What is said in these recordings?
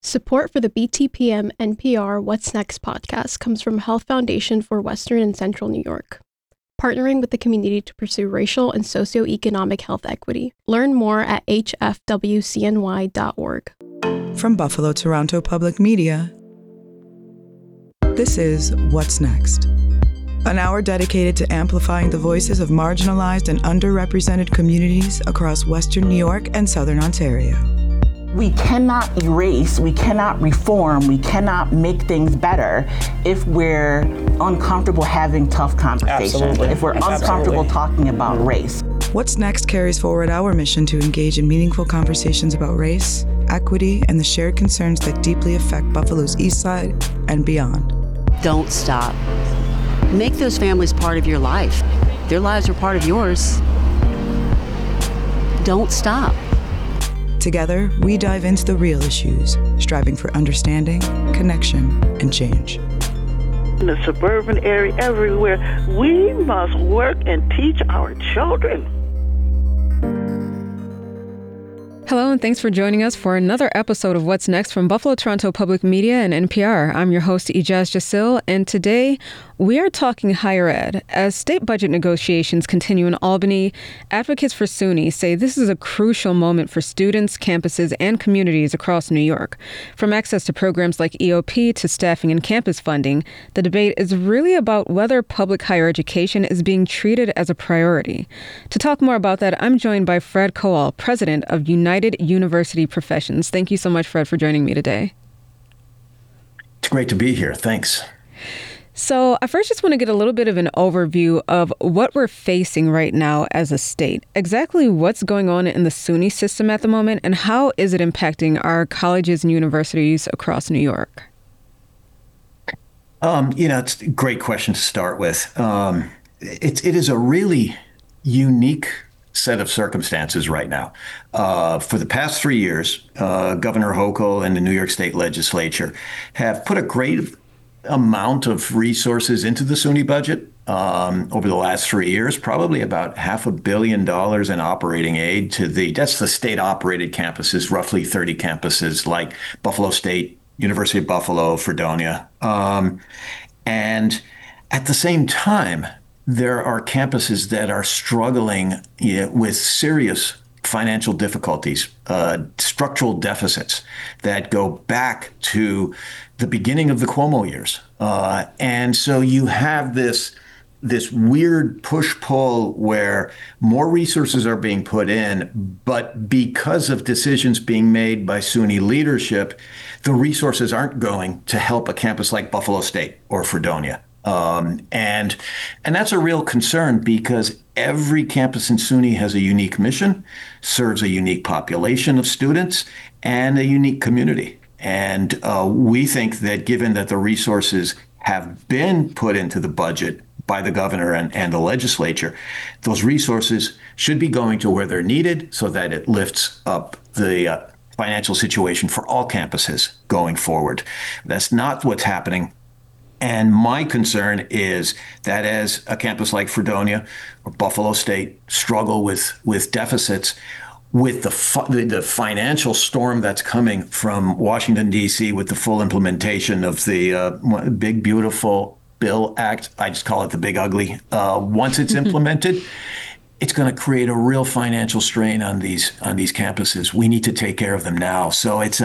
Support for the BTPM NPR What's Next podcast comes from Health Foundation for Western and Central New York, partnering with the community to pursue racial and socioeconomic health equity. Learn more at hfwcny.org. From Buffalo Toronto Public Media, this is What's Next, an hour dedicated to amplifying the voices of marginalized and underrepresented communities across Western New York and Southern Ontario. We cannot erase, we cannot reform, we cannot make things better if we're uncomfortable having tough conversations, Absolutely. if we're uncomfortable talking about race. What's Next carries forward our mission to engage in meaningful conversations about race, equity, and the shared concerns that deeply affect Buffalo's East Side and beyond. Don't stop. Make those families part of your life. Their lives are part of yours. Don't stop. Together, we dive into the real issues, striving for understanding, connection, and change. In the suburban area, everywhere, we must work and teach our children. Hello, and thanks for joining us for another episode of What's Next from Buffalo Toronto Public Media and NPR. I'm your host, Ijaz Jasil, and today we are talking higher ed. As state budget negotiations continue in Albany, advocates for SUNY say this is a crucial moment for students, campuses, and communities across New York. From access to programs like EOP to staffing and campus funding, the debate is really about whether public higher education is being treated as a priority. To talk more about that, I'm joined by Fred Kowal, president of United University Professions. Thank you so much, Fred, for joining me today. It's great to be here. Thanks. So I first just want to get a little bit of an overview of what we're facing right now as a state. Exactly what's going on in the SUNY system at the moment, and how is it impacting our colleges and universities across New York? It's a great question to start with. It is a really unique set of circumstances right now. For the past 3 years, Governor Hochul and the New York State Legislature have put a great amount of resources into the SUNY budget over the last 3 years, probably about $500 million in operating aid to that's the state operated campuses, roughly 30 campuses like Buffalo State, University of Buffalo, Fredonia. And at the same time, there are campuses that are struggling with serious financial difficulties, structural deficits that go back to the beginning of the Cuomo years. And so you have this weird push-pull where more resources are being put in, but because of decisions being made by SUNY leadership, the resources aren't going to help a campus like Buffalo State or Fredonia. And that's a real concern because every campus in SUNY has a unique mission, serves a unique population of students, and a unique community. And we think that given that the resources have been put into the budget by the governor and the legislature, those resources should be going to where they're needed so that it lifts up the financial situation for all campuses going forward. That's not what's happening. And my concern is that as a campus like Fredonia or Buffalo State struggle with deficits, with the financial storm that's coming from Washington, D.C., with the full implementation of the Big Beautiful Bill Act, I just call it the Big Ugly. Once it's implemented, it's going to create a real financial strain on these campuses. We need to take care of them now. So it's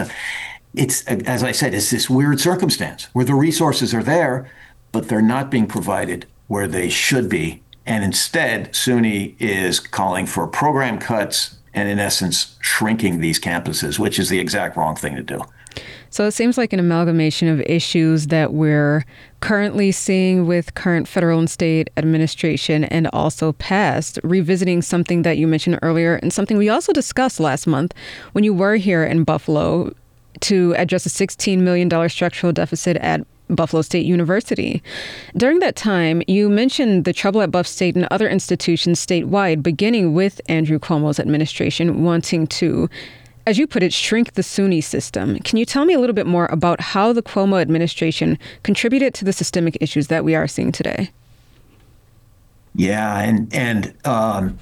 as I said, it's this weird circumstance where the resources are there, but they're not being provided where they should be. And instead, SUNY is calling for program cuts and, in essence, shrinking these campuses, which is the exact wrong thing to do. So it seems like an amalgamation of issues that we're currently seeing with current federal and state administration and also past, revisiting something that you mentioned earlier and something we also discussed last month when you were here in Buffalo to address a $16 million structural deficit at Buffalo State University. During that time, you mentioned the trouble at Buff State and other institutions statewide, beginning with Andrew Cuomo's administration wanting to, as you put it, shrink the SUNY system. Can you tell me a little bit more about how the Cuomo administration contributed to the systemic issues that we are seeing today? Yeah, and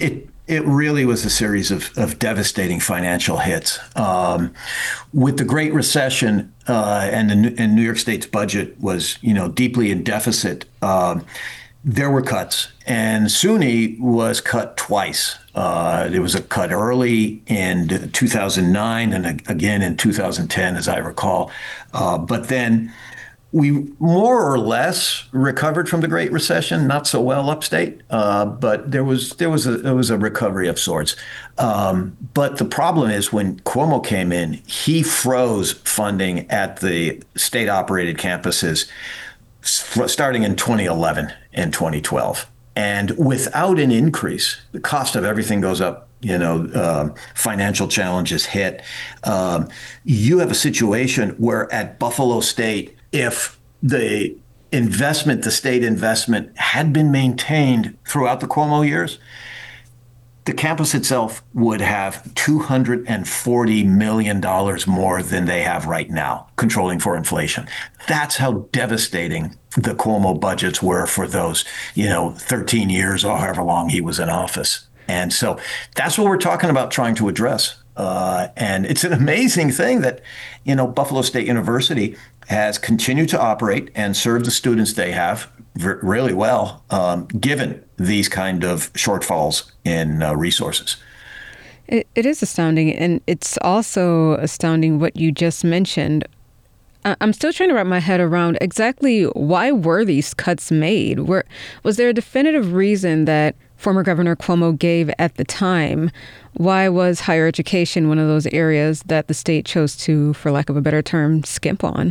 It really was a series of devastating financial hits. With the Great Recession and New York State's budget was, deeply in deficit. There were cuts, and SUNY was cut twice. There was a cut early in 2009 and again in 2010, as I recall. But then we more or less recovered from the Great Recession, not so well upstate, but there was a recovery of sorts. But the problem is when Cuomo came in, he froze funding at the state-operated campuses starting in 2011 and 2012. And without an increase, the cost of everything goes up. Financial challenges hit. You have a situation where at Buffalo State, if the state investment had been maintained throughout the Cuomo years, the campus itself would have $240 million more than they have right now, controlling for inflation. That's how devastating the Cuomo budgets were for those, 13 years or however long he was in office. And so that's what we're talking about trying to address. And it's an amazing thing that, Buffalo State University has continued to operate and serve the students they have really well, given these kind of shortfalls in resources. It is astounding. And it's also astounding what you just mentioned. I'm still trying to wrap my head around exactly why were these cuts made? Was there a definitive reason that former Governor Cuomo gave at the time? Why was higher education one of those areas that the state chose to, for lack of a better term, skimp on?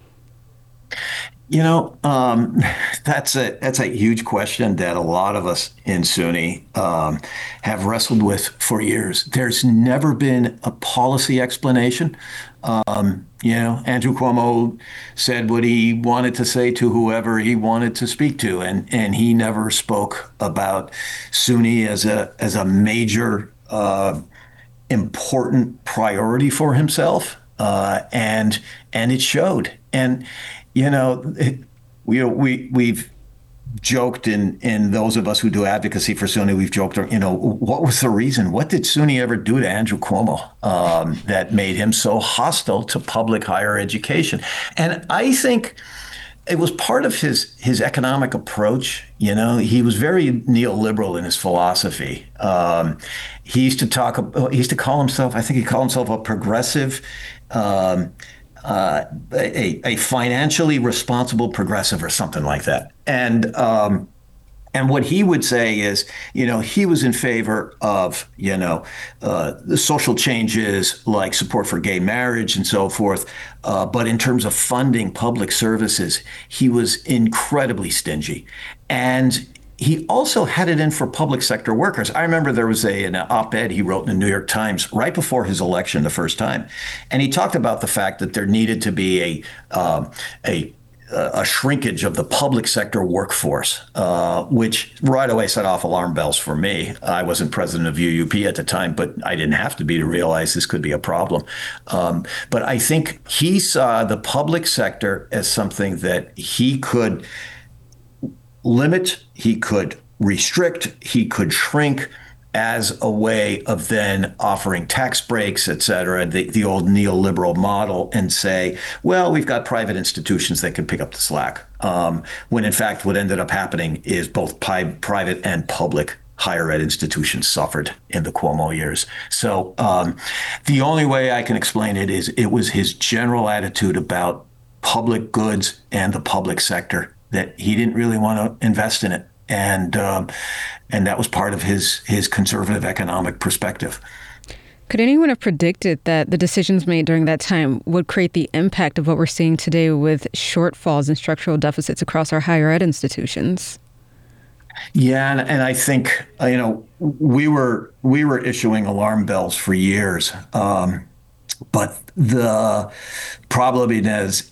That's a huge question that a lot of us in SUNY have wrestled with for years. There's never been a policy explanation. Andrew Cuomo said what he wanted to say to whoever he wanted to speak to, and he never spoke about SUNY as a major important priority for himself, and it showed. And we've joked in those of us who do advocacy for SUNY, we've joked, what was the reason? What did SUNY ever do to Andrew Cuomo that made him so hostile to public higher education? And I think it was part of his economic approach. He was very neoliberal in his philosophy. He used to call himself a progressive, a financially responsible progressive or something like that. And what he would say is, he was in favor of, the social changes like support for gay marriage and so forth. But in terms of funding public services, he was incredibly stingy. And he also had it in for public sector workers. I remember there was an op-ed he wrote in the New York Times right before his election the first time. And he talked about the fact that there needed to be a shrinkage of the public sector workforce, which right away set off alarm bells for me. I wasn't president of UUP at the time, but I didn't have to be to realize this could be a problem. But I think he saw the public sector as something that he could limit, he could restrict, he could shrink as a way of then offering tax breaks, et cetera, the old neoliberal model, and say, well, we've got private institutions that can pick up the slack. When in fact, what ended up happening is both private and public higher ed institutions suffered in the Cuomo years. So the only way I can explain it is it was his general attitude about public goods and the public sector, that he didn't really want to invest in it. And that was part of his conservative economic perspective. Could anyone have predicted that the decisions made during that time would create the impact of what we're seeing today with shortfalls and structural deficits across our higher ed institutions? Yeah, and I think, we were issuing alarm bells for years. But the problem is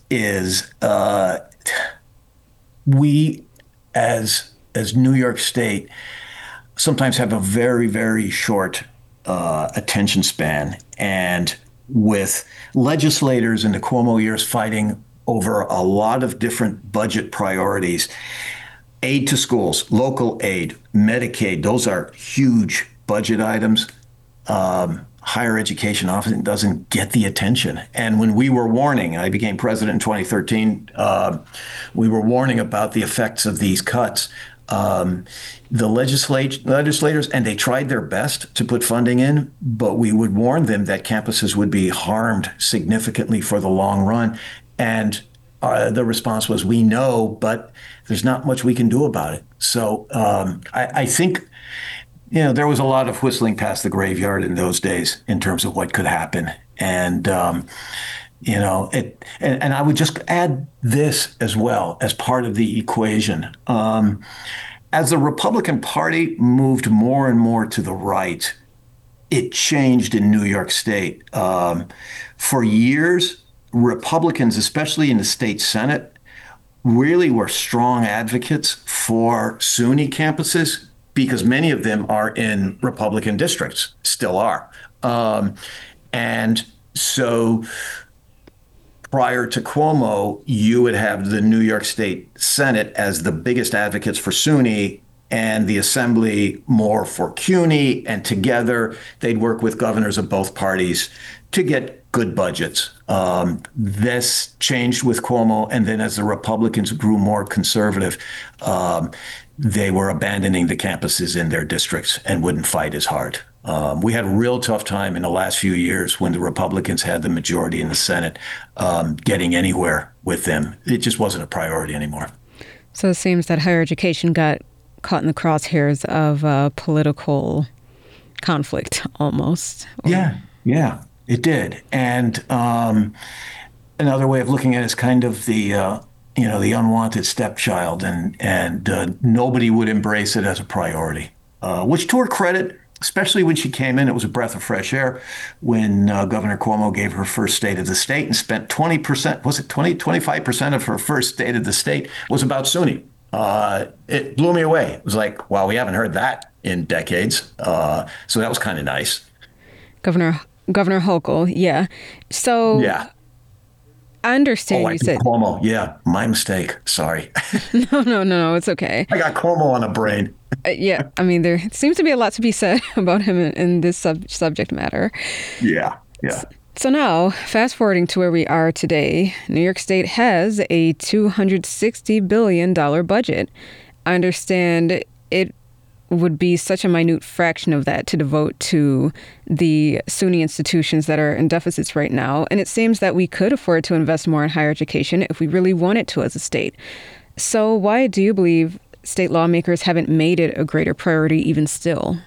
we as New York State sometimes have a very, very short attention span. And with legislators in the Cuomo years fighting over a lot of different budget priorities, aid to schools, local aid, Medicaid, those are huge budget items, higher education often doesn't get the attention. And when we were warning, I became president in 2013, we were warning about the effects of these cuts. The legislators, and they tried their best to put funding in, but we would warn them that campuses would be harmed significantly for the long run. And the response was, we know, but there's not much we can do about it. So I think, there was a lot of whistling past the graveyard in those days in terms of what could happen. And, and I would just add this as well as part of the equation. As the Republican Party moved more and more to the right, it changed in New York State. For years, Republicans, especially in the state Senate, really were strong advocates for SUNY campuses because many of them are in Republican districts, still are. And so prior to Cuomo, you would have the New York State Senate as the biggest advocates for SUNY and the Assembly more for CUNY. And together they'd work with governors of both parties to get good budgets. This changed with Cuomo. And then as the Republicans grew more conservative, they were abandoning the campuses in their districts and wouldn't fight as hard. We had a real tough time in the last few years when the Republicans had the majority in the Senate, getting anywhere with them. It just wasn't a priority anymore. So it seems that higher education got caught in the crosshairs of political conflict almost. Yeah, it did. And another way of looking at it is kind of the unwanted stepchild, and nobody would embrace it as a priority, which to her credit, especially when she came in, it was a breath of fresh air when Governor Cuomo gave her first State of the State and spent 25% of her first State of the State was about SUNY. It blew me away. It was like, wow, we haven't heard that in decades. So that was kind of nice. Governor Hochul, yeah. So yeah. I understand you said Cuomo. Yeah, my mistake. Sorry. No, it's okay. I got Cuomo on the brain. Yeah, I mean, there seems to be a lot to be said about him in this subject matter. Yeah. So now, fast forwarding to where we are today, New York State has a $260 billion budget. I understand it would be such a minute fraction of that to devote to the SUNY institutions that are in deficits right now. And it seems that we could afford to invest more in higher education if we really wanted to as a state. So why do you believe state lawmakers haven't made it a greater priority even still?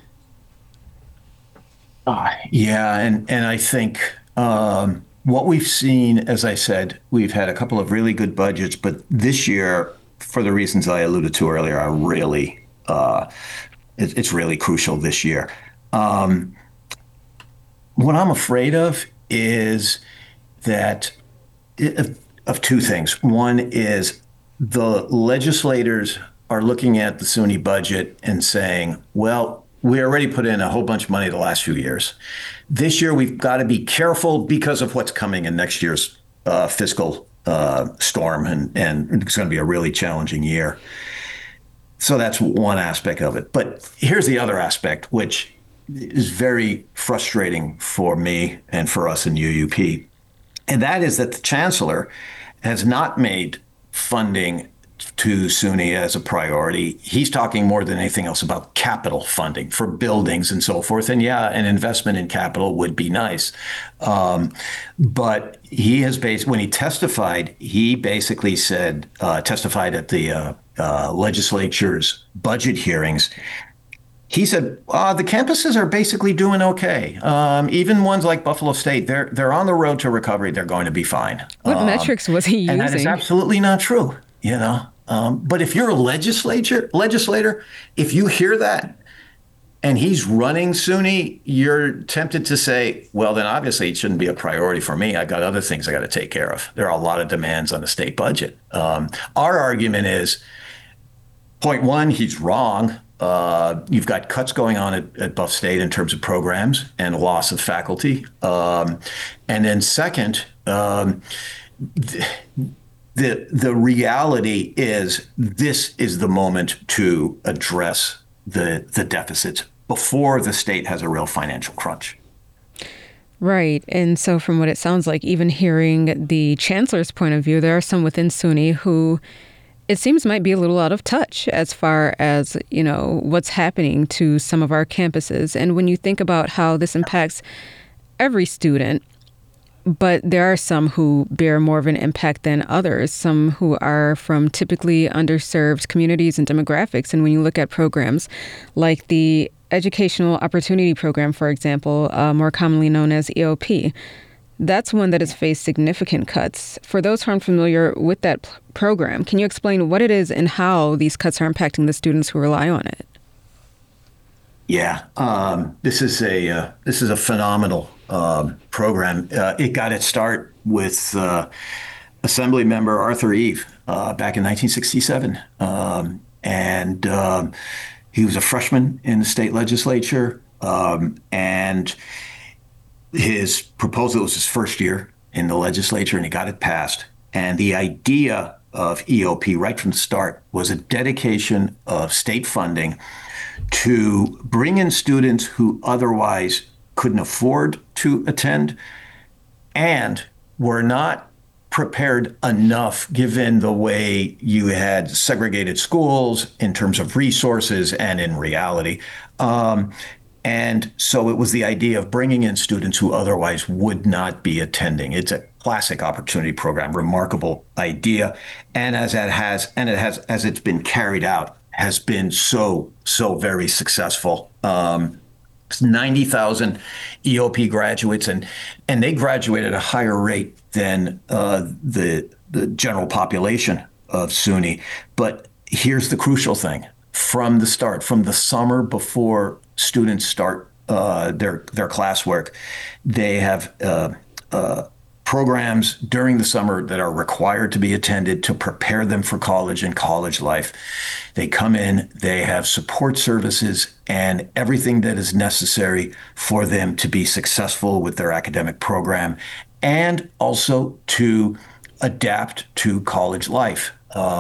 And I think what we've seen, as I said, we've had a couple of really good budgets, but this year, for the reasons I alluded to earlier, are really it's really crucial this year. What I'm afraid of is that of two things. One is the legislators are looking at the SUNY budget and saying, well, we already put in a whole bunch of money the last few years. This year, we've got to be careful because of what's coming in next year's fiscal storm, and it's going to be a really challenging year. So that's one aspect of it. But here's the other aspect, which is very frustrating for me and for us in UUP. And that is that the chancellor has not made funding to SUNY as a priority. He's talking more than anything else about capital funding for buildings and so forth. And yeah, an investment in capital would be nice. But he has when he testified, he basically said, testified at the legislature's budget hearings. He said, the campuses are basically doing okay. Even ones like Buffalo State, they're on the road to recovery. They're going to be fine. What metrics was he using? And that is absolutely not true, But if you're a legislator, if you hear that and he's running SUNY, you're tempted to say, well, then obviously it shouldn't be a priority for me. I got other things I got to take care of. There are a lot of demands on the state budget. Our argument is, point one, he's wrong. You've got cuts going on at Buff State in terms of programs and loss of faculty. And then second, the reality is this is the moment to address the deficits before the state has a real financial crunch. Right. And so from what it sounds like, even hearing the chancellor's point of view, there are some within SUNY who it seems might be a little out of touch as far as, what's happening to some of our campuses. And when you think about how this impacts every student, but there are some who bear more of an impact than others, some who are from typically underserved communities and demographics. And when you look at programs like the Educational Opportunity Program, for example, more commonly known as EOP, that's one that has faced significant cuts. For those who aren't familiar with that program, can you explain what it is and how these cuts are impacting the students who rely on it? Yeah, this is a phenomenal program. It got its start with Assembly Member Arthur Eve back in 1967, and he was a freshman in the state legislature, and his proposal was his first year in the legislature, and he got it passed. And the idea of EOP right from the start was a dedication of state funding to bring in students who otherwise couldn't afford to attend and were not prepared enough given the way you had segregated schools in terms of resources and in reality. And so it was the idea of bringing in students who otherwise would not be attending. It's a classic opportunity program, remarkable idea. And as it's been carried out, has been so very successful. 90,000 EOP graduates, and they graduate at a higher rate than the general population of SUNY. But here's the crucial thing: from the start, from the summer before students start their classwork, they have programs during the summer that are required to be attended to prepare them for college and college life. They come in, they have support services and everything that is necessary for them to be successful with their academic program and also to adapt to college life.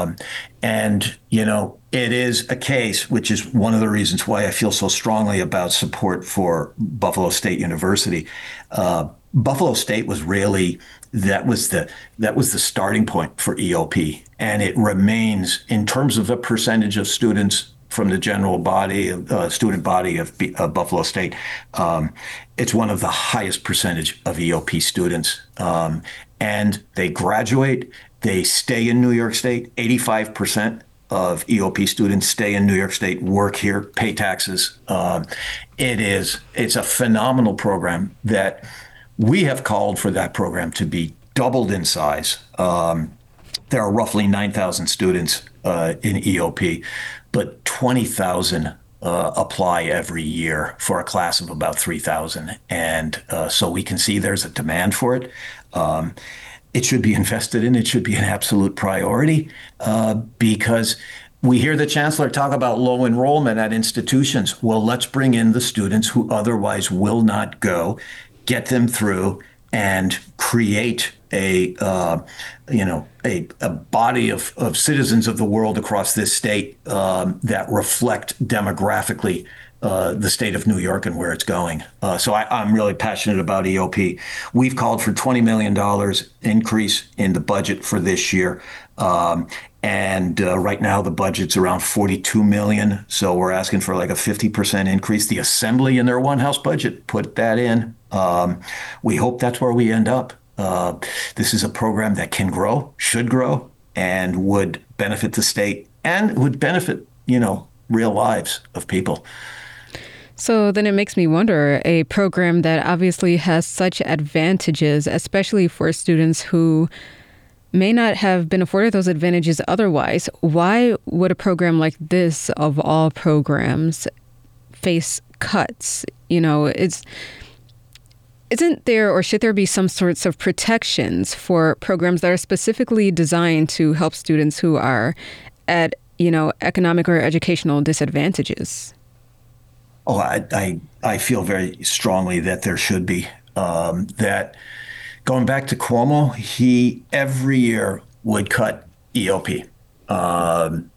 It is a case, which is one of the reasons why I feel so strongly about support for Buffalo State University. Buffalo State was really, that was the starting point for EOP. And it remains, in terms of the percentage of students from the general body, student body of Buffalo State, it's one of the highest percentage of EOP students. And they graduate, they stay in New York State. 85% of EOP students stay in New York State, work here, pay taxes. It's a phenomenal program that we have called for that program to be doubled in size. There are roughly 9,000 students in EOP, but 20,000 apply every year for a class of about 3,000. And so we can see there's a demand for it. It should be invested in. It should be an absolute priority because we hear the chancellor talk about low enrollment at institutions. Well, let's bring in the students who otherwise will not go, get them through, and create a body of citizens of the world across this state that reflect demographically the state of New York and where it's going. So I'm really passionate about EOP. We've called for $20 million increase in the budget for this year. And right now the budget's around $42 million. So we're asking for like a 50% increase. The Assembly in their one House budget put that in. We hope that's where we end up. This is a program that can grow, should grow, and would benefit the state and would benefit, real lives of people. So then it makes me wonder, a program that obviously has such advantages, especially for students who may not have been afforded those advantages otherwise, why would a program like this, of all programs, face cuts? Isn't there, or should there be some sorts of protections for programs that are specifically designed to help students who are at, economic or educational disadvantages? Oh, I feel very strongly that there should be. That going back to Cuomo, he every year would cut EOP.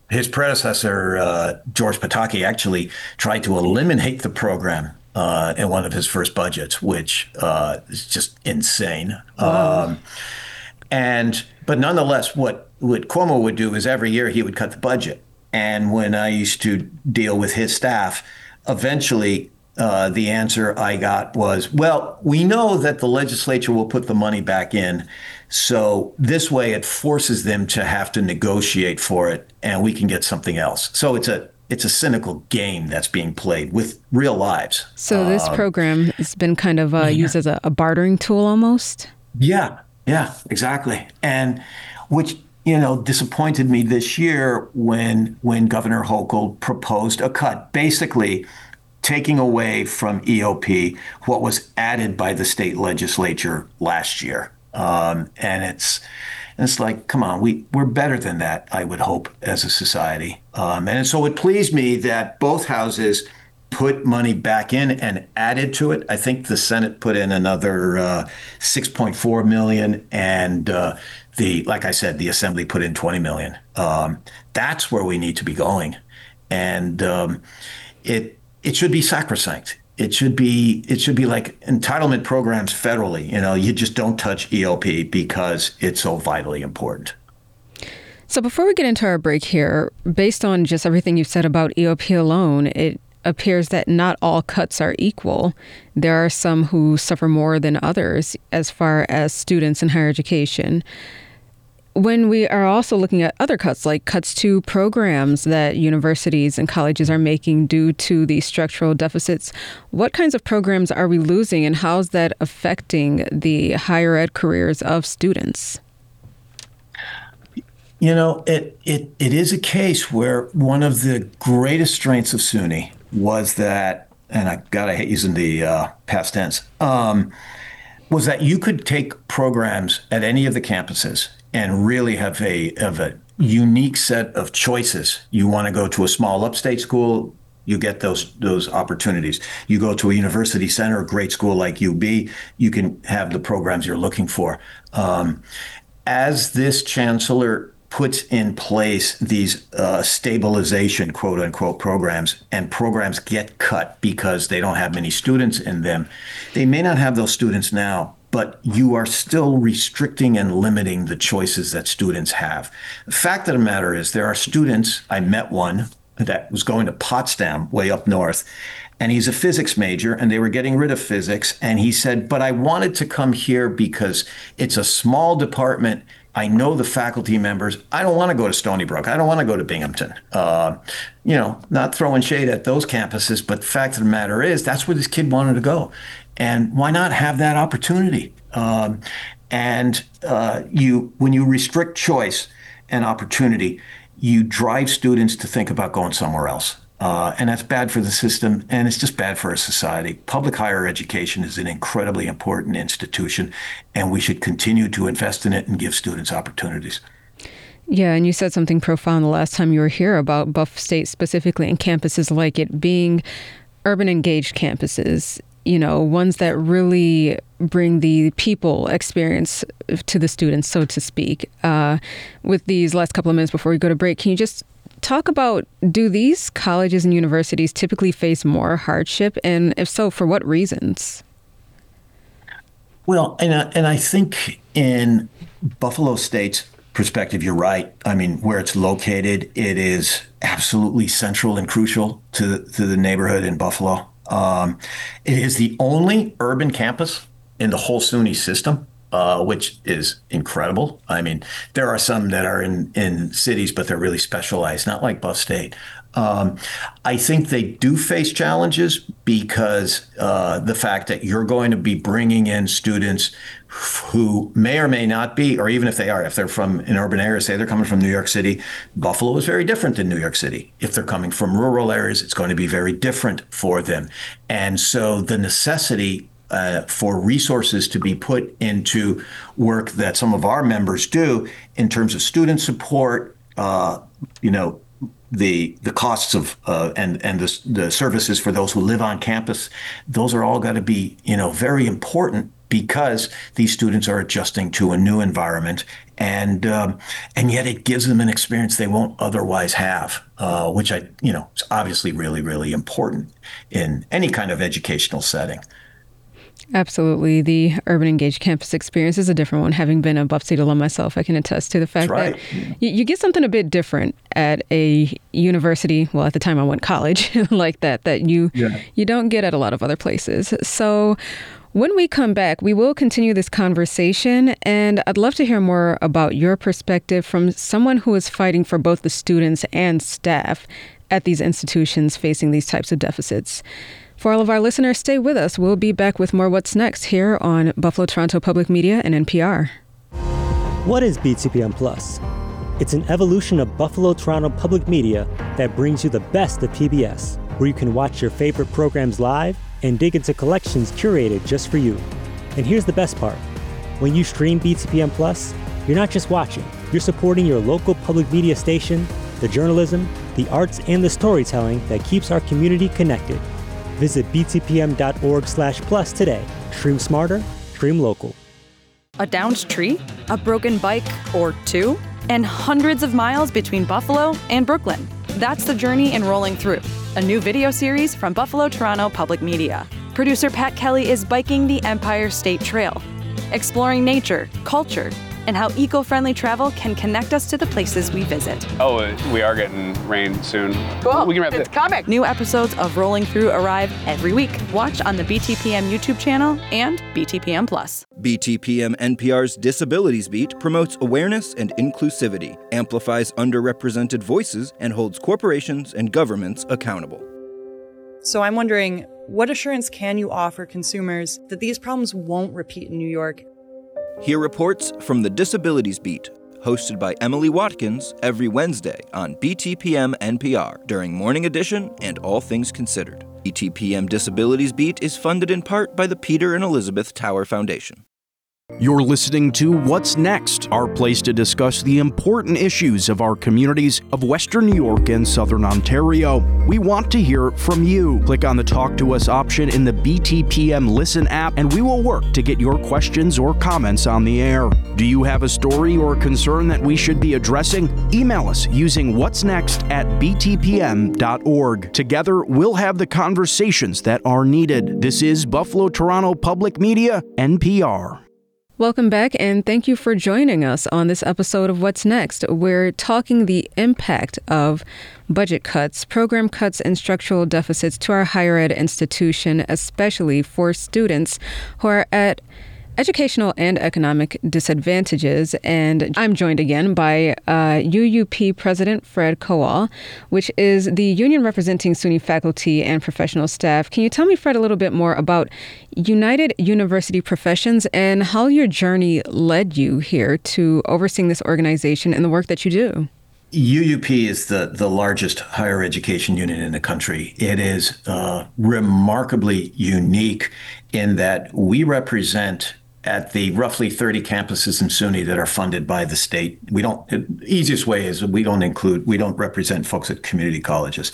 his predecessor, George Pataki, actually tried to eliminate the program in one of his first budgets, which is just insane. Wow. But nonetheless, what Cuomo would do is every year he would cut the budget. And when I used to deal with his staff, eventually the answer I got was, well, we know that the legislature will put the money back in. So this way it forces them to have to negotiate for it and we can get something else. So it's a cynical game that's being played with real lives. So this program has been kind of used as a bartering tool almost? Yeah, exactly. And which, disappointed me this year when Governor Hochul proposed a cut, basically taking away from EOP what was added by the state legislature last year. And it's like, come on, we're better than that, I would hope, as a society. And so it pleased me that both houses put money back in and added to it. I think the Senate put in another $6.4 million, and like I said, the Assembly put in $20 million. That's where we need to be going, and it should be sacrosanct. It should be like entitlement programs federally. You just don't touch EOP because it's so vitally important. So before we get into our break here, based on just everything you've said about EOP alone, it appears that not all cuts are equal. There are some who suffer more than others as far as students in higher education. When we are also looking at other cuts, like cuts to programs that universities and colleges are making due to the structural deficits, what kinds of programs are we losing and how's that affecting the higher ed careers of students? It is a case where one of the greatest strengths of SUNY was that, and I hate using the past tense, was that you could take programs at any of the campuses and really have a unique set of choices. You want to go to a small upstate school, you get those opportunities. You go to a university center, a great school like UB, you can have the programs you're looking for. As this chancellor puts in place these stabilization, quote unquote, programs, and programs get cut because they don't have many students in them, they may not have those students now, but you are still restricting and limiting the choices that students have. The fact of the matter is there are students, I met one that was going to Potsdam way up north, and he's a physics major, and they were getting rid of physics. And he said, but I wanted to come here because it's a small department. I know the faculty members. I don't want to go to Stony Brook. I don't want to go to Binghamton. Not throwing shade at those campuses, but the fact of the matter is that's where this kid wanted to go. And why not have that opportunity? When you restrict choice and opportunity, you drive students to think about going somewhere else. And that's bad for the system, and it's just bad for our society. Public higher education is an incredibly important institution, and we should continue to invest in it and give students opportunities. Yeah, and you said something profound the last time you were here about Buff State specifically and campuses like it being urban engaged campuses, ones that really bring the people experience to the students, so to speak. With these last couple of minutes before we go to break, can you just talk about, do these colleges and universities typically face more hardship? And if so, for what reasons? Well, and I think in Buffalo State's perspective, you're right. I mean, where it's located, it is absolutely central and crucial to the neighborhood in Buffalo. It is the only urban campus in the whole SUNY system, which is incredible. I mean, there are some that are in cities, but they're really specialized, not like Buff State. I think they do face challenges because the fact that you're going to be bringing in students who may or may not be, or even if they're from an urban area, say they're coming from New York City, Buffalo is very different than New York City. If they're coming from rural areas, it's going to be very different for them. And so the necessity for resources to be put into work that some of our members do in terms of student support, the costs of and the services for those who live on campus, those are all got to be very important because these students are adjusting to a new environment and yet it gives them an experience they won't otherwise have, which is obviously really, really important in any kind of educational setting. Absolutely. The Urban Engaged Campus experience is a different one. Having been a Buff State alum myself, I can attest to the fact that you get something a bit different at a university. Well, at the time I went college like that you don't get at a lot of other places. So when we come back, we will continue this conversation, and I'd love to hear more about your perspective from someone who is fighting for both the students and staff at these institutions facing these types of deficits. For all of our listeners, stay with us. We'll be back with more What's Next here on Buffalo Toronto Public Media and NPR. What is BTPM Plus? It's an evolution of Buffalo Toronto Public Media that brings you the best of PBS, where you can watch your favorite programs live and dig into collections curated just for you. And here's the best part. When you stream BTPM Plus, you're not just watching, you're supporting your local public media station, the journalism, the arts, and the storytelling that keeps our community connected. Visit btpm.org/plus today. Stream smarter, stream local. A downed tree, a broken bike or two, and hundreds of miles between Buffalo and Brooklyn. That's the journey in Rolling Through, a new video series from Buffalo Toronto Public Media. Producer Pat Kelly is biking the Empire State Trail, exploring nature, culture, and how eco-friendly travel can connect us to the places we visit. Oh, we are getting rain soon. Cool, we can wrap it's coming. New episodes of Rolling Through arrive every week. Watch on the BTPM YouTube channel and BTPM Plus. BTPM NPR's Disabilities Beat promotes awareness and inclusivity, amplifies underrepresented voices, and holds corporations and governments accountable. So I'm wondering, what assurance can you offer consumers that these problems won't repeat in New York? Hear reports from the Disabilities Beat, hosted by Emily Watkins every Wednesday on BTPM NPR during Morning Edition and All Things Considered. BTPM Disabilities Beat is funded in part by the Peter and Elizabeth Tower Foundation. You're listening to What's Next, our place to discuss the important issues of our communities of Western New York and Southern Ontario. We want to hear from you. Click on the Talk to Us option in the BTPM Listen app, and we will work to get your questions or comments on the air. Do you have a story or concern that we should be addressing? Email us using whatsnext@btpm.org. Together, we'll have the conversations that are needed. This is Buffalo Toronto Public Media, NPR. Welcome back, and thank you for joining us on this episode of What's Next. We're talking the impact of budget cuts, program cuts, and structural deficits to our higher ed institution, especially for students who are at educational and economic disadvantages. And I'm joined again by UUP President Fred Kowal, which is the union representing SUNY faculty and professional staff. Can you tell me, Fred, a little bit more about United University Professions and how your journey led you here to overseeing this organization and the work that you do? UUP is the largest higher education union in the country. It is remarkably unique in that we represent at the roughly 30 campuses in SUNY that are funded by the state. The easiest way is we don't represent folks at community colleges.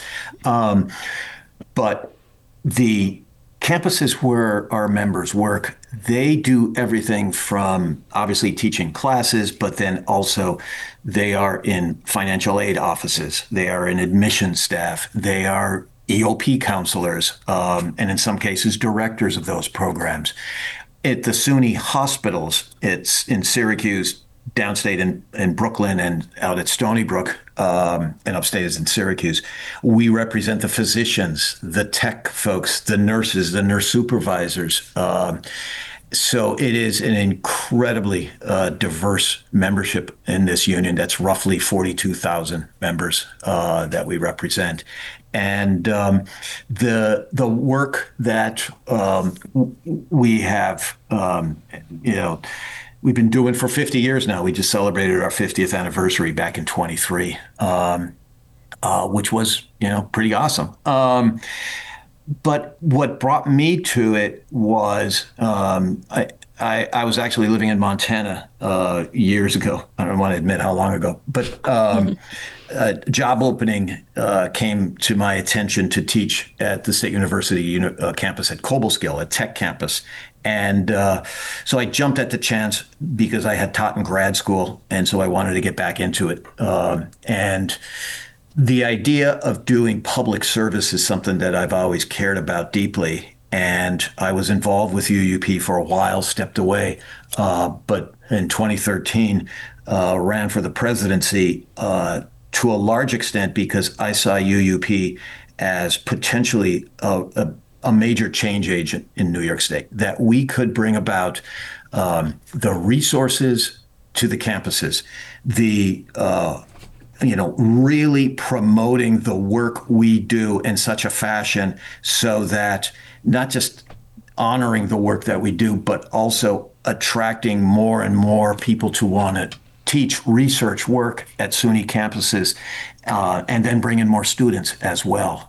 But the campuses where our members work, they do everything from obviously teaching classes, but then also they are in financial aid offices, they are in admissions staff, they are EOP counselors, and in some cases, directors of those programs. At the SUNY hospitals, it's in Syracuse, downstate in Brooklyn, and out at Stony Brook, and upstate is in Syracuse. We represent the physicians, the tech folks, the nurses, the nurse supervisors. So it is an incredibly diverse membership in this union. That's roughly 42,000 members that we represent. And the work that we have, we've been doing for 50 years now. We just celebrated our 50th anniversary back in 23, which was, pretty awesome. But what brought me to it was I was actually living in Montana years ago. I don't want to admit how long ago, but a job opening came to my attention to teach at the State University campus at Cobleskill, a tech campus. And so I jumped at the chance because I had taught in grad school, and so I wanted to get back into it. And the idea of doing public service is something that I've always cared about deeply. And I was involved with UUP for a while, stepped away, but in 2013 ran for the presidency to a large extent because I saw UUP as potentially a major change agent in New York State, that we could bring about the resources to the campuses, really promoting the work we do in such a fashion so that not just honoring the work that we do, but also attracting more and more people to want to teach research work at SUNY campuses, and then bring in more students as well.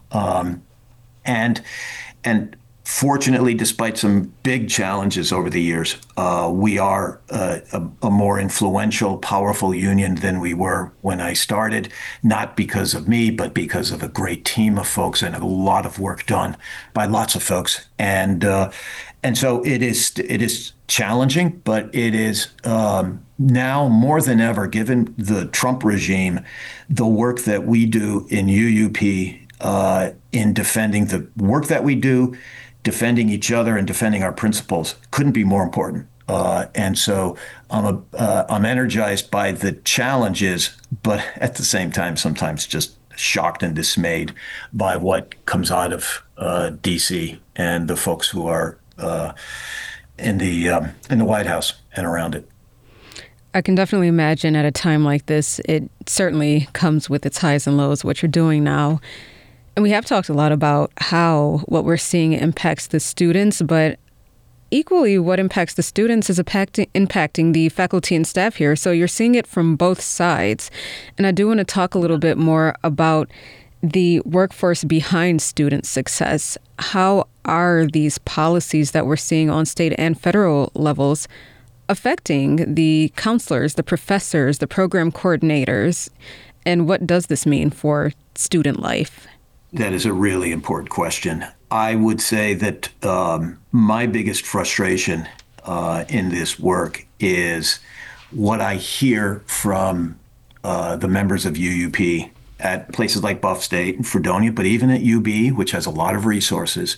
And fortunately, despite some big challenges over the years, we are a more influential, powerful union than we were when I started, not because of me, but because of a great team of folks and a lot of work done by lots of folks. And so it is challenging, but it is now more than ever, given the Trump regime, the work that we do in UUP in defending the work that we do, defending each other and defending our principles couldn't be more important. And so I'm energized by the challenges, but at the same time, sometimes just shocked and dismayed by what comes out of DC and the folks who are in the White House and around it. I can definitely imagine at a time like this, it certainly comes with its highs and lows, what you're doing now. And we have talked a lot about how what we're seeing impacts the students, but equally what impacts the students is impacting the faculty and staff here. So you're seeing it from both sides. And I do want to talk a little bit more about the workforce behind student success. How are these policies that we're seeing on state and federal levels affecting the counselors, the professors, the program coordinators? And what does this mean for student life? That is a really important question. I would say that my biggest frustration in this work is what I hear from the members of UUP at places like Buff State and Fredonia, but even at UB, which has a lot of resources.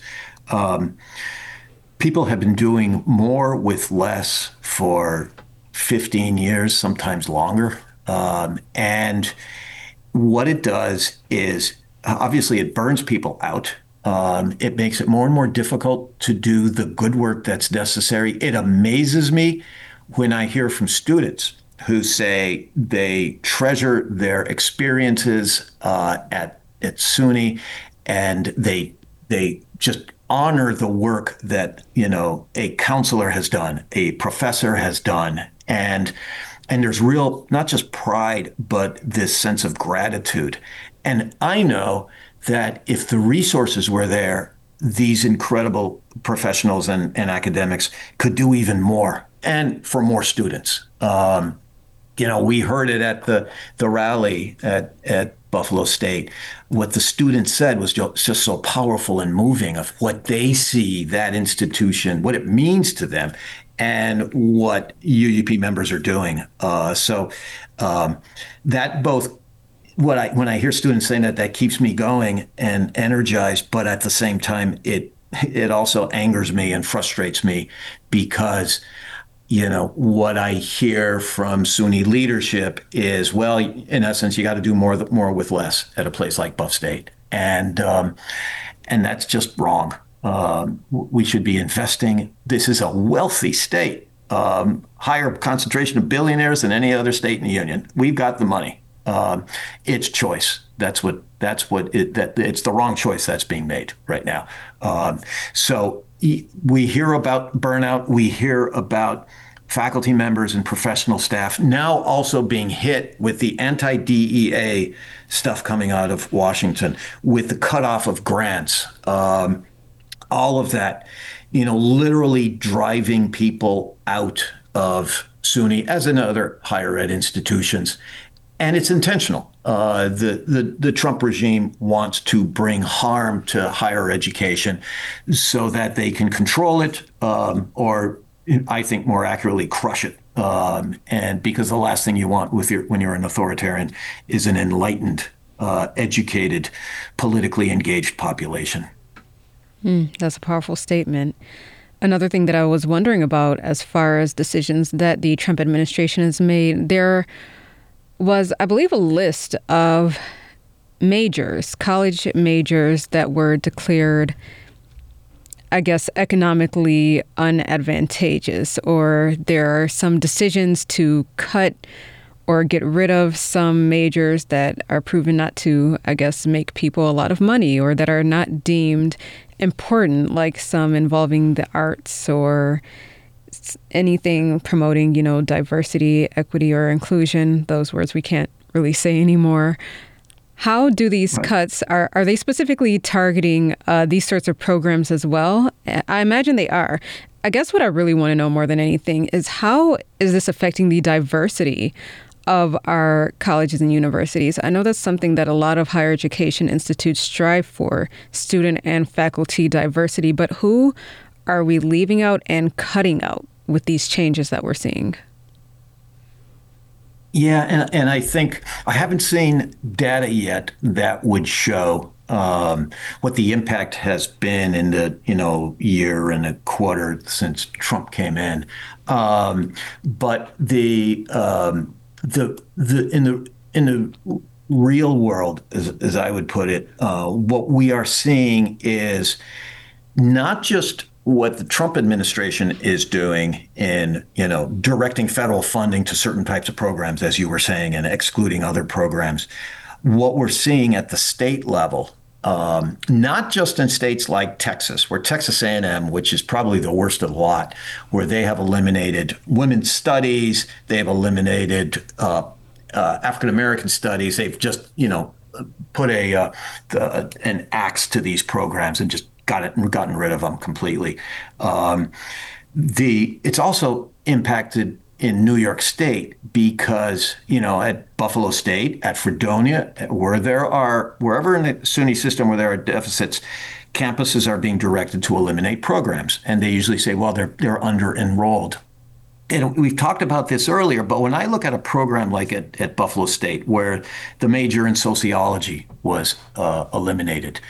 People have been doing more with less for 15 years, sometimes longer. And what it does is, obviously, it burns people out. It makes it more and more difficult to do the good work that's necessary. It amazes me when I hear from students who say they treasure their experiences at SUNY, and they just honor the work that a counselor has done, a professor has done, and there's real, not just pride, but this sense of gratitude. And I know that if the resources were there, these incredible professionals and academics could do even more, and for more students. We heard it at the rally at Buffalo State. What the students said was just so powerful and moving of what they see that institution, what it means to them, and what UUP members are doing. So that both, when I hear students saying that keeps me going and energized, but at the same time, it also angers me and frustrates me because, what I hear from SUNY leadership is, well, in essence, you got to do more with less at a place like Buff State. And that's just wrong. We should be investing. This is a wealthy state, higher concentration of billionaires than any other state in the union. We've got the money. It's choice. It's the wrong choice that's being made right now. So we hear about burnout. We hear about faculty members and professional staff now also being hit with the anti-DEA stuff coming out of Washington, with the cutoff of grants, all of that, literally driving people out of SUNY as in other higher ed institutions. And it's intentional. The Trump regime wants to bring harm to higher education so that they can control it, or I think more accurately, crush it. And because the last thing you want when you're an authoritarian is an enlightened, educated, politically engaged population. That's a powerful statement. Another thing that I was wondering about as far as decisions that the Trump administration has made, there was, I believe, a list of majors, college majors that were declared, I guess, economically unadvantageous, or there are some decisions to cut or get rid of some majors that are proven not to, I guess, make people a lot of money, or that are not deemed important, like some involving the arts or anything promoting, diversity, equity, or inclusion. Those words we can't really say anymore. How do these cuts, are they specifically targeting these sorts of programs as well? I imagine they are. I guess what I really want to know more than anything is, how is this affecting the diversity of our colleges and universities? I know that's something that a lot of higher education institutes strive for, student and faculty diversity, but who are we leaving out and cutting out with these changes that we're seeing? Yeah, and I think I haven't seen data yet that would show what the impact has been in the year and a quarter since Trump came in. But in the real world, as I would put it, what we are seeing is not just what the Trump administration is doing in, directing federal funding to certain types of programs, as you were saying, and excluding other programs. What we're seeing at the state level, not just in states like Texas, where Texas A&M, which is probably the worst of the lot, where they have eliminated women's studies, they have eliminated African American studies. They've just, put an axe to these programs and just gotten rid of them completely. It's also impacted in New York State because, at Buffalo State, at Fredonia, wherever in the SUNY system where there are deficits, campuses are being directed to eliminate programs. And they usually say, well, they're under-enrolled. And we've talked about this earlier, but when I look at a program like at Buffalo State, where the major in sociology was eliminated,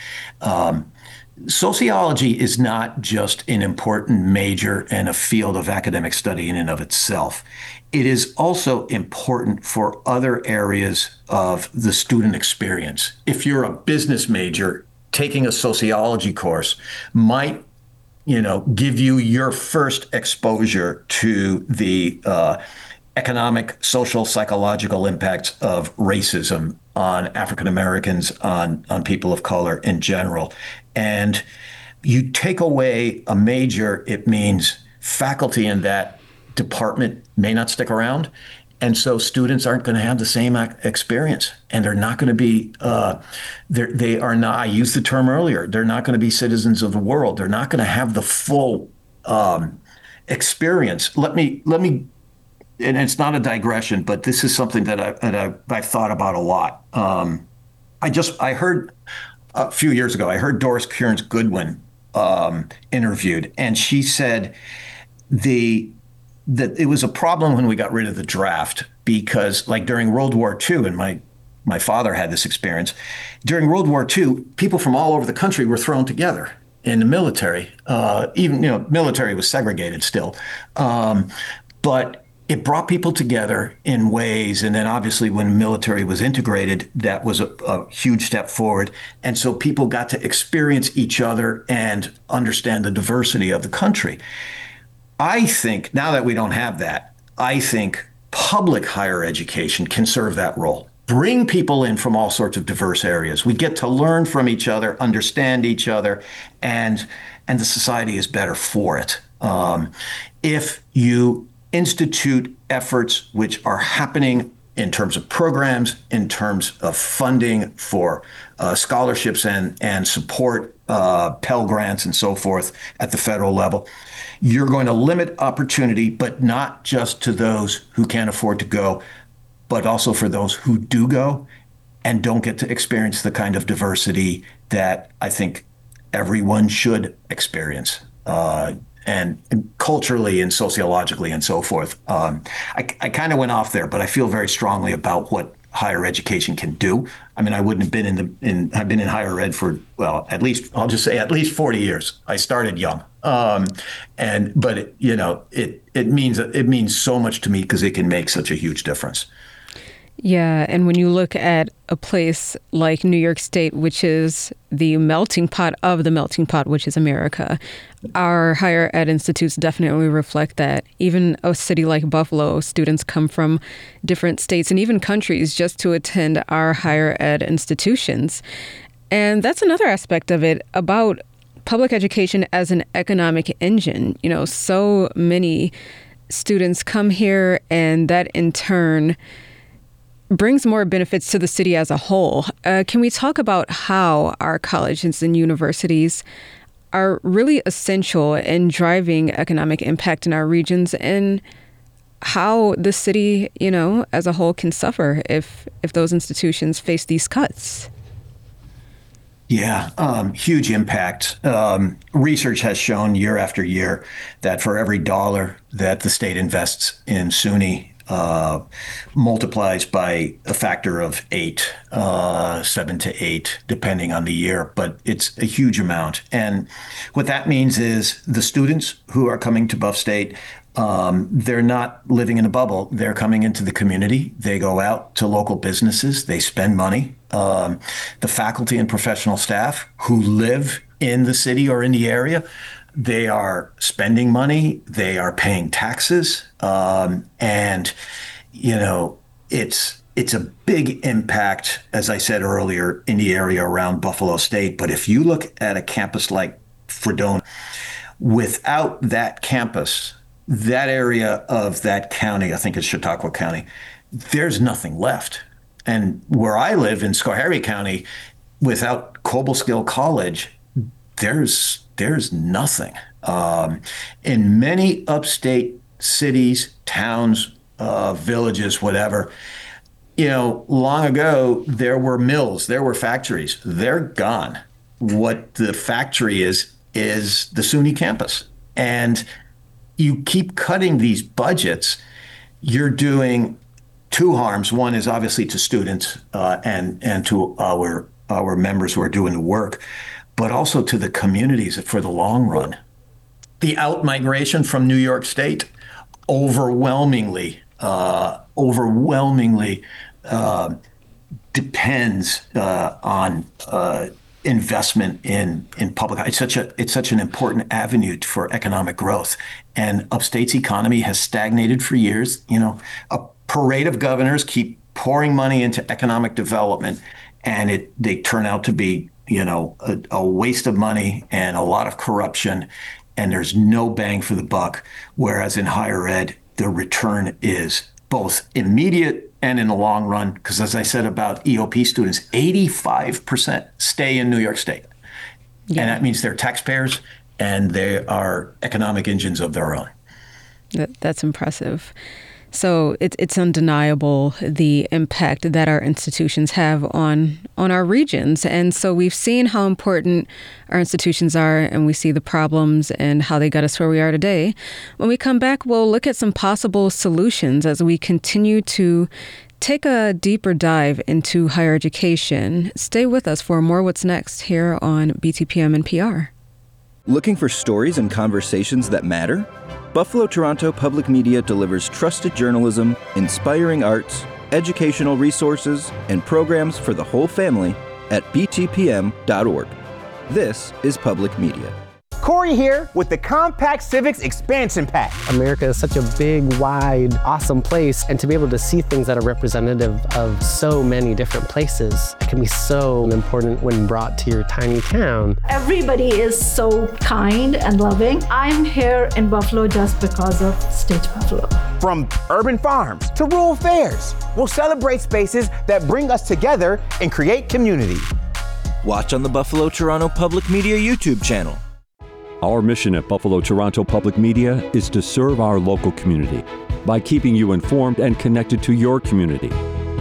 sociology is not just an important major and a field of academic study in and of itself. It is also important for other areas of the student experience. If you're a business major, taking a sociology course might, give you your first exposure to the economic, social, psychological impacts of racism on African Americans, on people of color in general. And you take away a major, it means faculty in that department may not stick around. And so students aren't going to have the same experience, and they're not going to be, they are not, I used the term earlier, they're not going to be citizens of the world. They're not going to have the full experience. Let me, and it's not a digression, but this is something that I've thought about a lot. I heard a few years ago, I heard Doris Kearns Goodwin interviewed, and she said that it was a problem when we got rid of the draft because, like during World War II, and my father had this experience, during World War II, people from all over the country were thrown together in the military. Even, military was segregated still. But it brought people together in ways, and then obviously when military was integrated, that was a huge step forward. And so people got to experience each other and understand the diversity of the country. I think now that we don't have that, I think public higher education can serve that role. Bring people in from all sorts of diverse areas. We get to learn from each other, understand each other, and the society is better for it. If you institute efforts which are happening in terms of programs, in terms of funding for scholarships and support, Pell Grants and so forth at the federal level, you're going to limit opportunity, but not just to those who can't afford to go, but also for those who do go and don't get to experience the kind of diversity that I think everyone should experience, and culturally and sociologically and so forth. I kind of went off there, but I feel very strongly about what higher education can do. I mean, I wouldn't have been I've been in higher ed for, well, at least 40 years. I started young. But it means so much to me because it can make such a huge difference. Yeah, and when you look at a place like New York State, which is the melting pot of the melting pot, which is America, our higher ed institutes definitely reflect that. Even a city like Buffalo, students come from different states and even countries just to attend our higher ed institutions. And that's another aspect of it about public education as an economic engine. You know, so many students come here, and that in turn brings more benefits to the city as a whole. Can we talk about how our colleges and universities are really essential in driving economic impact in our regions, and how the city, as a whole can suffer if those institutions face these cuts? Yeah, huge impact. Research has shown year after year that for every dollar that the state invests in SUNY, multiplies by a factor of 8, 7 to 8, depending on the year, but it's a huge amount. And what that means is the students who are coming to Buff State, they're not living in a bubble. They're coming into the community. They go out to local businesses. They spend money. The faculty and professional staff who live in the city or in the area, they are spending money, they are paying taxes, and it's a big impact, as I said earlier, in the area around Buffalo State. But if you look at a campus like Fredonia, without that campus, that area of that county, I think it's Chautauqua County, there's nothing left. And where I live in Schoharie County, without Cobleskill College, there's nothing. In many upstate cities, towns, villages, whatever, long ago, there were mills, there were factories. They're gone. What the factory is the SUNY campus. And you keep cutting these budgets, you're doing two harms. One is obviously to students and to our members who are doing the work, but also to the communities for the long run. The out-migration from New York State overwhelmingly depends on investment in public. It's such an important avenue for economic growth. And Upstate's economy has stagnated for years. A parade of governors keep pouring money into economic development, and they turn out to be a waste of money and a lot of corruption, and there's no bang for the buck. Whereas in higher ed, the return is both immediate and in the long run, because as I said about EOP students, 85% stay in New York State. Yeah. And that means they're taxpayers and they are economic engines of their own. That's impressive. So it's undeniable the impact that our institutions have on our regions. And so we've seen how important our institutions are, and we see the problems and how they got us where we are today. When we come back, we'll look at some possible solutions as we continue to take a deeper dive into higher education. Stay with us for more What's Next here on BTPM NPR. Looking for stories and conversations that matter? Buffalo Toronto Public Media delivers trusted journalism, inspiring arts, educational resources, and programs for the whole family at btpm.org. This is public media. Corey here with the Compact Civics Expansion Pack. America is such a big, wide, awesome place, and to be able to see things that are representative of so many different places can be so important when brought to your tiny town. Everybody is so kind and loving. I'm here in Buffalo just because of State Buffalo. From urban farms to rural fairs, we'll celebrate spaces that bring us together and create community. Watch on the Buffalo Toronto Public Media YouTube channel. Our mission at Buffalo Toronto Public Media is to serve our local community. by keeping you informed and connected to your community.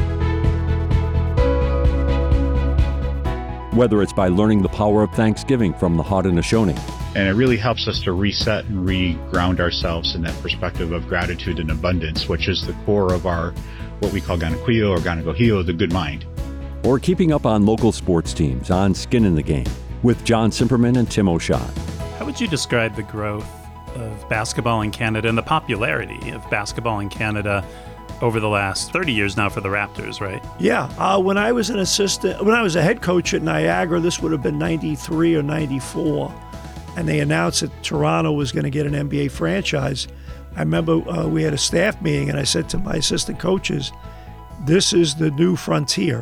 Whether it's by learning the power of Thanksgiving from the Haudenosaunee. And it really helps us to reset and re-ground ourselves in that perspective of gratitude and abundance, which is the core of our, what we call Ganaquio or Ganagohio, the good mind. Or keeping up on local sports teams on Skin in the Game with John Simperman and Tim O'Shott. How would you describe the growth of basketball in Canada and the popularity of basketball in Canada over the last 30 years now for the Raptors, right? Yeah. When I was a head coach at Niagara, this would have been 93 or 94, and they announced that Toronto was going to get an NBA franchise. I remember we had a staff meeting, and I said to my assistant coaches, this is the new frontier.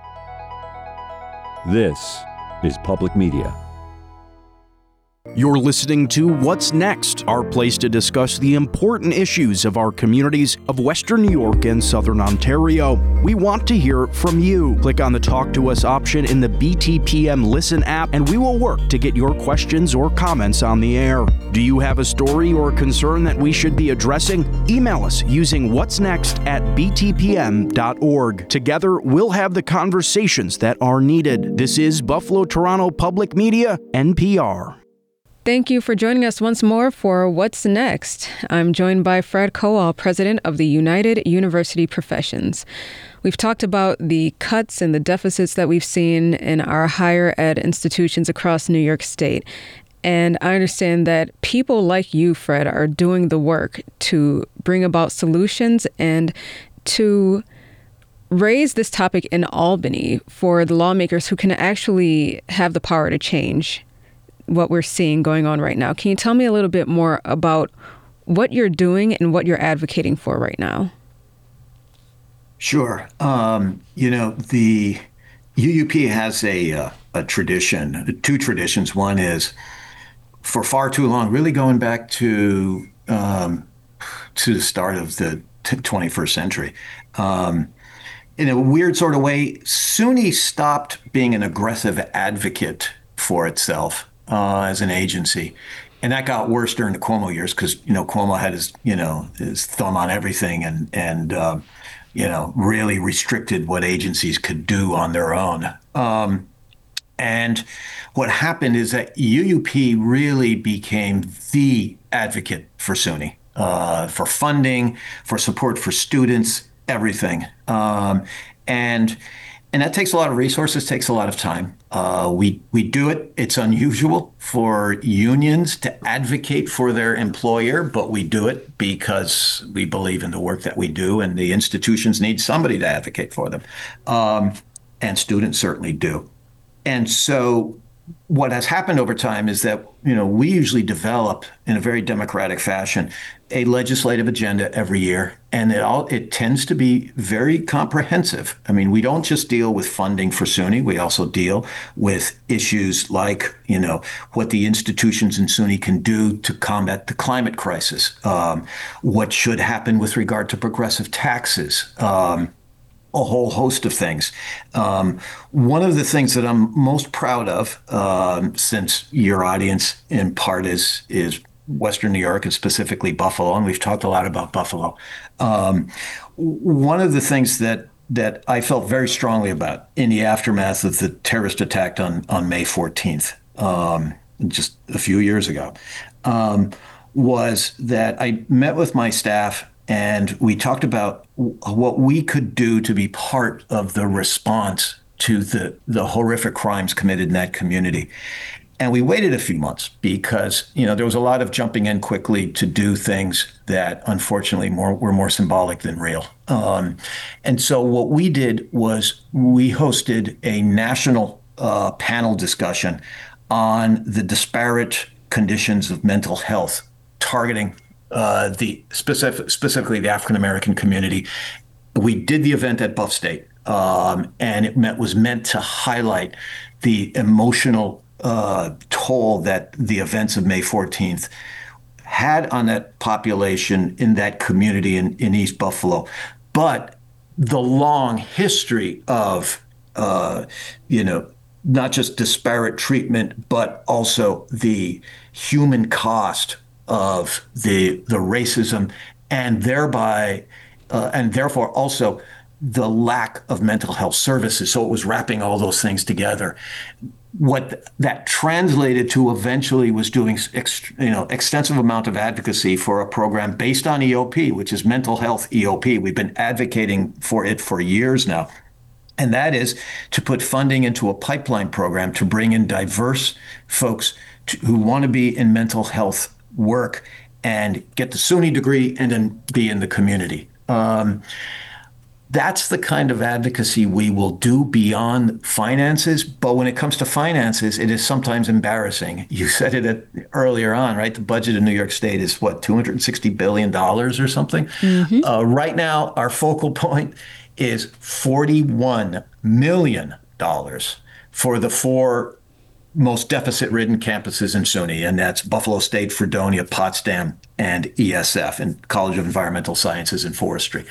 This is Public Media. You're listening to What's Next, our place to discuss the important issues of our communities of Western New York and Southern Ontario. We want to hear from you. Click on the Talk to Us option in the BTPM Listen app, and we will work to get your questions or comments on the air. Do you have a story or concern that we should be addressing? Email us using whatsnext@btpm.org. Together, we'll have the conversations that are needed. This is Buffalo Toronto Public Media, NPR. Thank you for joining us once more for What's Next. I'm joined by Fred Kowal, president of the United University Professions. We've talked about the cuts and the deficits that we've seen in our higher ed institutions across New York State. And I understand that people like you, Fred, are doing the work to bring about solutions and to raise this topic in Albany for the lawmakers who can actually have the power to change what we're seeing going on right now. Can you tell me a little bit more about what you're doing and what you're advocating for right now? Sure. The UUP has a tradition, two traditions. One is, for far too long, really going back to the start of the 21st century. In a weird sort of way, SUNY stopped being an aggressive advocate for itself as an agency. And that got worse during the Cuomo years because, Cuomo had his thumb on everything and really restricted what agencies could do on their own. And what happened is that UUP really became the advocate for SUNY, for funding, for support for students, everything. And that takes a lot of resources, takes a lot of time. We do it. It's unusual for unions to advocate for their employer, but we do it because we believe in the work that we do, and the institutions need somebody to advocate for them. And students certainly do. And so what has happened over time is that, we usually develop in a very democratic fashion a legislative agenda every year, and it tends to be very comprehensive. I mean, we don't just deal with funding for SUNY, we also deal with issues like, what the institutions in SUNY can do to combat the climate crisis, what should happen with regard to progressive taxes, a whole host of things. One of the things that I'm most proud of, since your audience in part is Western New York and specifically Buffalo, and we've talked a lot about Buffalo. One of the things that I felt very strongly about in the aftermath of the terrorist attack on May 14th, just a few years ago, was that I met with my staff and we talked about what we could do to be part of the response to the horrific crimes committed in that community. And we waited a few months because, there was a lot of jumping in quickly to do things that unfortunately were more symbolic than real. And so what we did was we hosted a national panel discussion on the disparate conditions of mental health targeting specifically the African-American community. We did the event at Buff State, and it was meant to highlight the emotional toll that the events of May 14th had on that population in that community in East Buffalo. But the long history of, not just disparate treatment, but also the human cost of the racism and therefore also the lack of mental health services. So it was wrapping all those things together. What that translated to eventually was doing extensive amount of advocacy for a program based on EOP, which is mental health EOP. We've been advocating for it for years now. And that is to put funding into a pipeline program to bring in diverse folks who want to be in mental health work and get the SUNY degree and then be in the community. That's the kind of advocacy we will do beyond finances. But when it comes to finances, it is sometimes embarrassing. You said it earlier on, right? The budget in New York State is what, $260 billion or something? Mm-hmm. Right now, our focal point is $41 million for the 4 most deficit-ridden campuses in SUNY, and that's Buffalo State, Fredonia, Potsdam, and ESF, and College of Environmental Sciences and Forestry.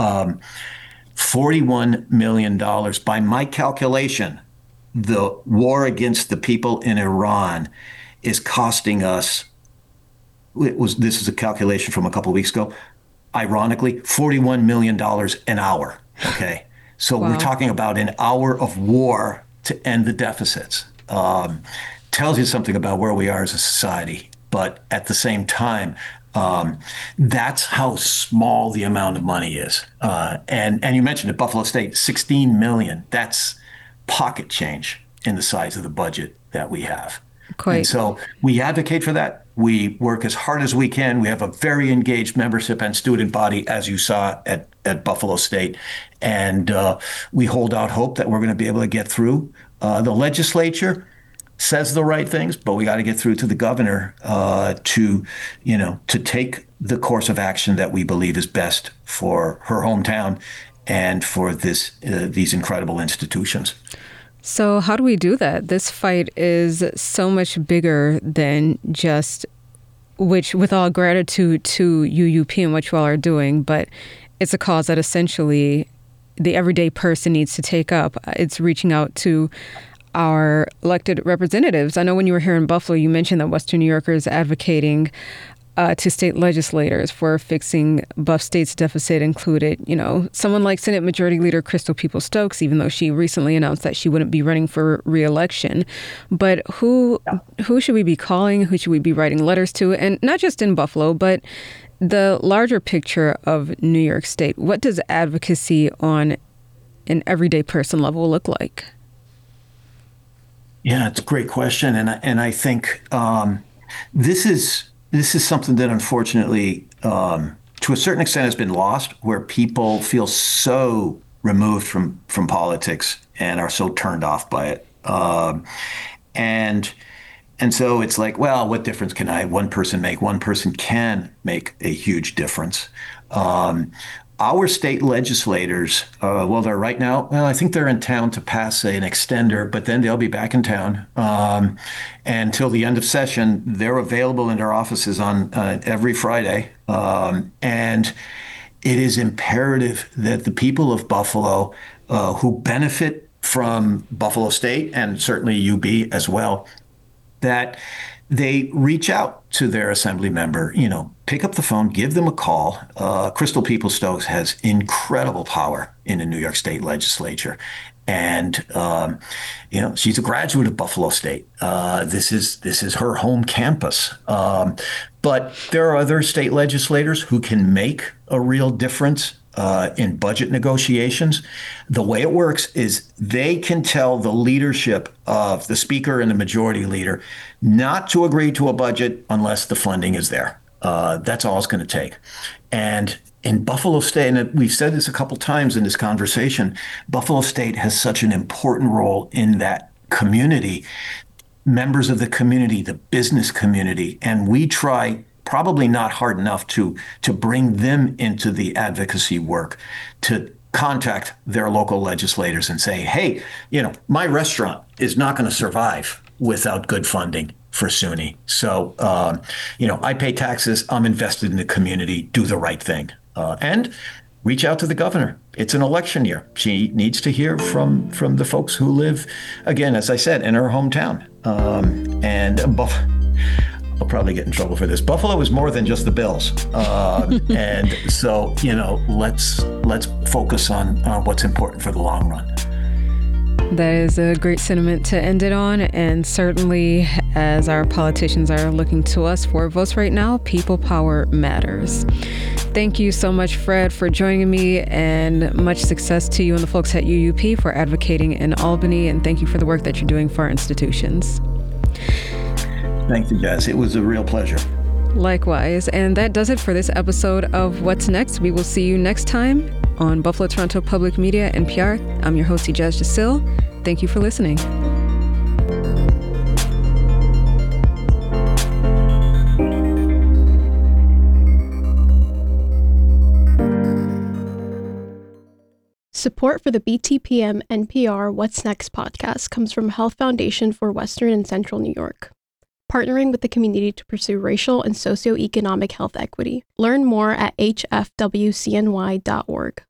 $41 million. By my calculation, the war against the people in Iran is costing us, this is a calculation from a couple of weeks ago, ironically, $41 million an hour, okay? So We're talking about an hour of war to end the deficits. Tells you something about where we are as a society. But at the same time, that's how small the amount of money is. And you mentioned at Buffalo State, $16 million. That's pocket change in the size of the budget that we have. Quite. And so we advocate for that. We work as hard as we can. We have a very engaged membership and student body, as you saw at Buffalo State. And we hold out hope that we're going to be able to get through. The legislature says the right things, but we got to get through to the governor to take the course of action that we believe is best for her hometown and for these incredible institutions. So how do we do that? This fight is so much bigger than just, which with all gratitude to UUP and what you all are doing, but it's a cause that essentially the everyday person needs to take up. It's reaching out to our elected representatives. I know when you were here in Buffalo, you mentioned that Western New Yorkers advocating to state legislators for fixing Buff State's deficit included, someone like Senate Majority Leader Crystal Peoples-Stokes, even though she recently announced that she wouldn't be running for re-election. But who should we be calling? Who should we be writing letters to? And not just in Buffalo, but the larger picture of New York State. What does advocacy on an everyday person level look like? Yeah, it's a great question, and I think this is something that unfortunately, to a certain extent, has been lost, where people feel so removed from politics and are so turned off by it, and so it's like, well, what difference can one person make? One person can make a huge difference. Our state legislators, they're right now, I think they're in town to pass an extender, but then they'll be back in town. And until the end of session, they're available in their offices on every Friday. And it is imperative that the people of Buffalo who benefit from Buffalo State and certainly UB as well, that they reach out to their assembly member, pick up the phone, give them a call. Crystal Peoples-Stokes has incredible power in the New York State legislature. And, she's a graduate of Buffalo State. This is her home campus. But there are other state legislators who can make a real difference in budget negotiations. The way it works is they can tell the leadership of the speaker and the majority leader not to agree to a budget unless the funding is there. That's all it's going to take. And in Buffalo State, and we've said this a couple times in this conversation, Buffalo State has such an important role in that community, members of the community, the business community, and we try probably not hard enough to bring them into the advocacy work, to contact their local legislators and say, hey, my restaurant is not going to survive without good funding for SUNY. So, I pay taxes, I'm invested in the community, do the right thing. And reach out to the governor. It's an election year. She needs to hear from the folks who live, again, as I said, in her hometown. I'll probably get in trouble for this. Buffalo is more than just the Bills. And so, let's focus on what's important for the long run. That is a great sentiment to end it on. And certainly, as our politicians are looking to us for votes right now, people power matters. Thank you so much, Fred, for joining me, and much success to you and the folks at UUP for advocating in Albany. And thank you for the work that you're doing for our institutions. Thank you, Jazz. It was a real pleasure. Likewise. And that does it for this episode of What's Next. We will see you next time on Buffalo Toronto Public Media, NPR. I'm your host, Ijaz Jasil. Thank you for listening. Support for the BTPM NPR What's Next podcast comes from Health Foundation for Western and Central New York, partnering with the community to pursue racial and socioeconomic health equity. Learn more at hfwcny.org.